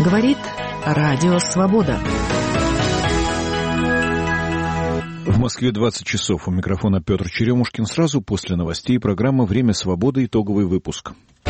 Говорит Радио Свобода. В Москве 20 часов. У микрофона Петр Черемушкин. Сразу после новостей программа «Время свободы». Итоговый выпуск.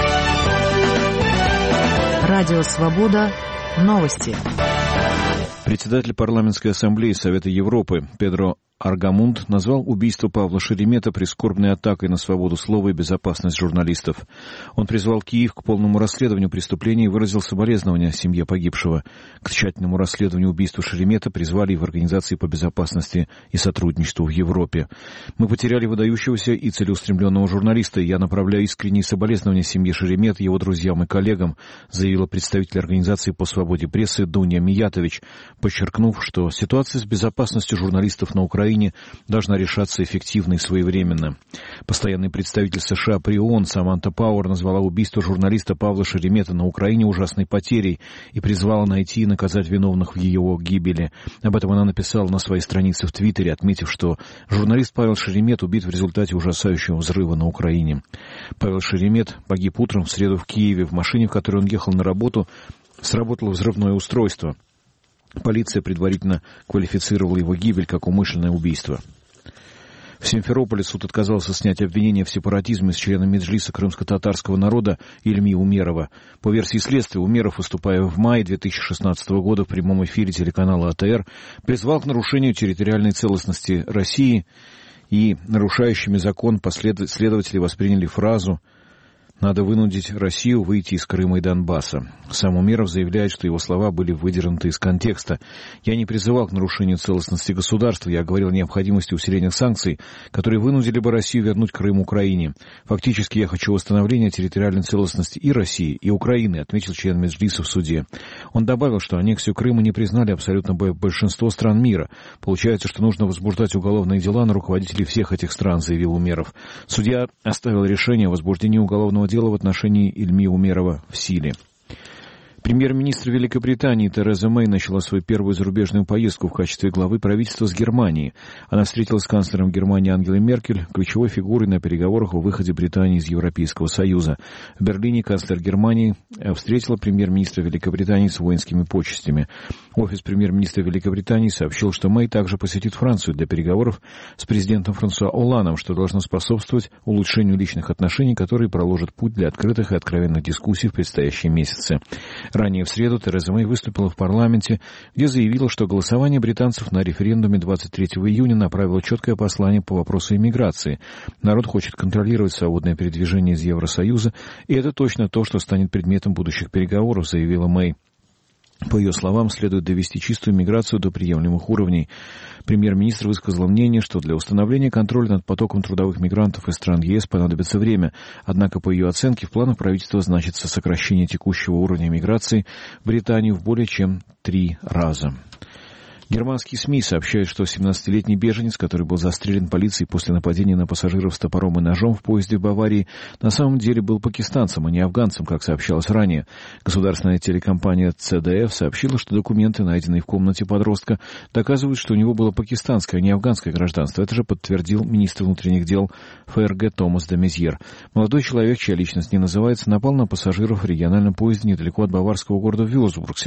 Радио Свобода. Новости. Председатель парламентской ассамблеи Совета Европы Педро Аргамунд назвал убийство Павла Шеремета прискорбной атакой на свободу слова и безопасность журналистов. Он призвал Киев к полному расследованию преступления и выразил соболезнования семье погибшего. К тщательному расследованию убийства Шеремета призвали и в Организации по безопасности и сотрудничеству в Европе. «Мы потеряли выдающегося и целеустремленного журналиста, и я направляю искренние соболезнования семье Шеремета, его друзьям и коллегам», заявила представитель Организации по свободе прессы Дуня Миятович, подчеркнув, что ситуация с безопасностью журналистов на Украине должна решаться эффективно и своевременно. Постоянный представитель США при ООН Саманта Пауэр назвала убийство журналиста Павла Шеремета на Украине ужасной потерей и призвала найти и наказать виновных в его гибели. Об этом она написала на своей странице в Твиттере, отметив, что журналист Павел Шеремет убит в результате ужасающего взрыва на Украине. Павел Шеремет погиб утром в среду в Киеве. В машине, в которой он ехал на работу, сработало взрывное устройство. Полиция предварительно квалифицировала его гибель как умышленное убийство. В Симферополе суд отказался снять обвинение в сепаратизме с члена Меджлиса крымско-татарского народа Ильми Умерова. По версии следствия, Умеров, выступая в мае 2016 года в прямом эфире телеканала АТР, призвал к нарушению территориальной целостности России, и нарушающими закон следователи восприняли фразу «Надо вынудить Россию выйти из Крыма и Донбасса». Сам Умеров заявляет, что его слова были выдернуты из контекста. «Я не призывал к нарушению целостности государства. Я говорил о необходимости усиления санкций, которые вынудили бы Россию вернуть Крым Украине. Фактически я хочу восстановления территориальной целостности и России, и Украины», отметил член Меджлиса в суде. Он добавил, что аннексию Крыма не признали абсолютно большинство стран мира. «Получается, что нужно возбуждать уголовные дела на руководителей всех этих стран», заявил Умеров. Судья оставил решение о возбуждении уголовного дела в отношении Ильми Умерова в силе. Премьер-министр Великобритании Тереза Мэй начала свою первую зарубежную поездку в качестве главы правительства с Германии. Она встретилась с канцлером Германии Ангелой Меркель, ключевой фигурой на переговорах о выходе Британии из Европейского Союза. В Берлине канцлер Германии встретила премьер-министра Великобритании с воинскими почестями. Офис премьер-министра Великобритании сообщил, что Мэй также посетит Францию для переговоров с президентом Франсуа Олландом, что должно способствовать улучшению личных отношений, которые проложат путь для открытых и откровенных дискуссий в предстоящие месяцы. Ранее в среду Тереза Мэй выступила в парламенте, где заявила, что голосование британцев на референдуме 23 июня направило четкое послание по вопросу иммиграции. Народ хочет контролировать свободное передвижение из Евросоюза, и это точно то, что станет предметом будущих переговоров, заявила Мэй. По ее словам, следует довести чистую миграцию до приемлемых уровней. Премьер-министр высказал мнение, что для установления контроля над потоком трудовых мигрантов из стран ЕС понадобится время. Однако, по ее оценке, в планах правительства значится сокращение текущего уровня миграции в Британию в более чем 3 раза. Германские СМИ сообщают, что 17-летний беженец, который был застрелен полицией после нападения на пассажиров с топором и ножом в поезде в Баварии, на самом деле был пакистанцем, а не афганцем, как сообщалось ранее. Государственная телекомпания ЦДФ сообщила, что документы, найденные в комнате подростка, доказывают, что у него было пакистанское, а не афганское гражданство. Это же подтвердил министр внутренних дел ФРГ Томас де Мезьер. Молодой человек, чья личность не называется, напал на пассажиров в региональном поезде недалеко от баварского города Вюрцбург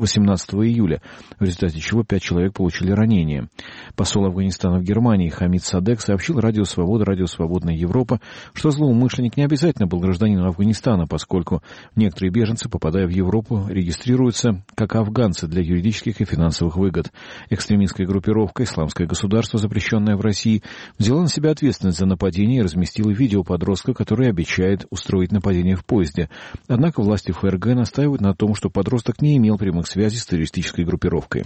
18 июля, в результате чего 5 человек получили ранения. Посол Афганистана в Германии Хамид Садек сообщил Радио Свобода, Радио Свободная Европа, что злоумышленник не обязательно был гражданином Афганистана, поскольку некоторые беженцы, попадая в Европу, регистрируются как афганцы для юридических и финансовых выгод. Экстремистская группировка «Исламское государство», запрещенное в России, взяла на себя ответственность за нападение и разместила видео подростка, который обещает устроить нападение в поезде. Однако власти ФРГ настаивают на том, что подросток не имел прямых связей с террористической группировкой.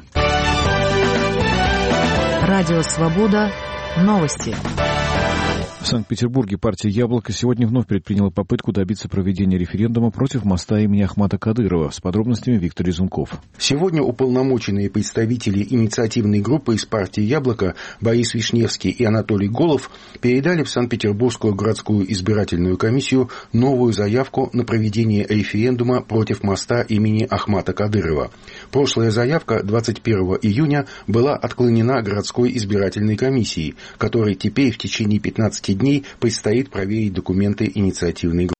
Радио Свобода. Новости. В Санкт-Петербурге партия «Яблоко» сегодня вновь предприняла попытку добиться проведения референдума против моста имени Ахмата Кадырова. С подробностями Виктор Изунков. Сегодня уполномоченные представители инициативной группы из партии «Яблоко» Борис Вишневский и Анатолий Голов передали в Санкт-Петербургскую городскую избирательную комиссию новую заявку на проведение референдума против моста имени Ахмата Кадырова. Прошлая заявка 21 июня была отклонена городской избирательной комиссией, которой теперь в течение 15 дней предстоит проверить документы инициативной группы.